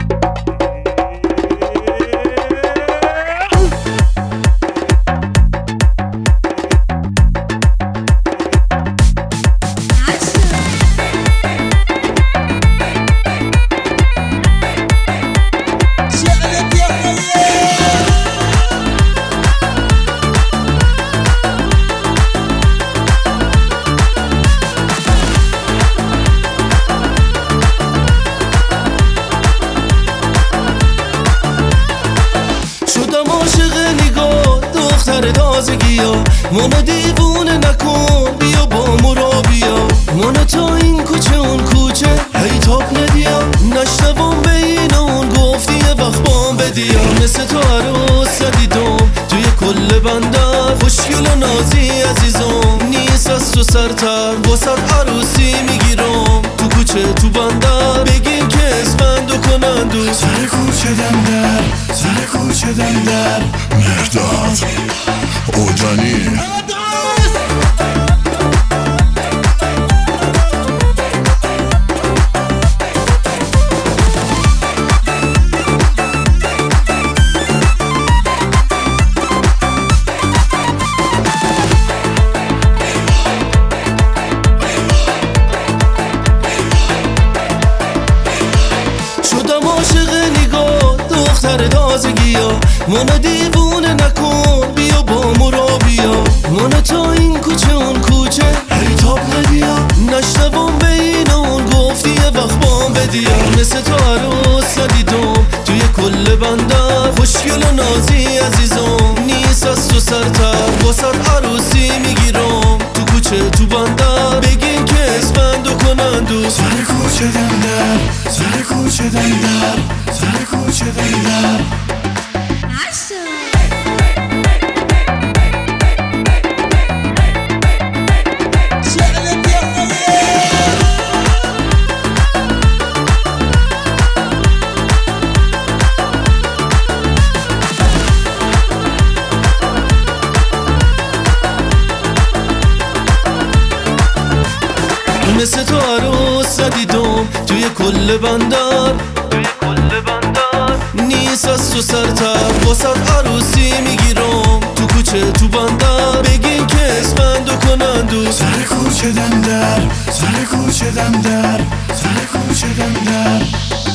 دختر تازگیا منو دیوونه نکن، بیا با مرا بیا. منو تا این کوچه اون کوچه هی تاب ندیا، نشنوم بین اون گفتی یه وقت بام بدیا. مثل تو عروس ندیدم توی کل بندر، خوشگل و نازی عزیزم نیست از تو سرتر. واسد عروسی میگیرم تو کوچه تو بندر، بگین که اسفندو کنندو سر کوچه دندر، سر کوچه دندر مرداد اوجانی. شدم عاشق نگاه دختر تازگیا، منو دیوونه نکن، بیا با مرا بیا. منو تا این کوچه اون کوچه هی تاب ندیا، نشنوم بین اون گفتی یه وقت بام بدیا. مثل تو عروس ندیدم توی کل بندر، خوشگل و نازی عزیزم نیست از تو سرتر. واسد عروسی میگیرم تو کوچه تو بندر، بگین که اسفندو کنندو سر کوچه دندر، سر کوچه دندر، سر کوچه دندر. مثل تو عروس ندیدم توی کل بندر، نیست از تو سرتر. واسد عروسی میگیرم تو کوچه تو بندر، بگین که اسفندو کنندو سر کوچه دندر، سر کوچه دندر، سر کوچه دندر.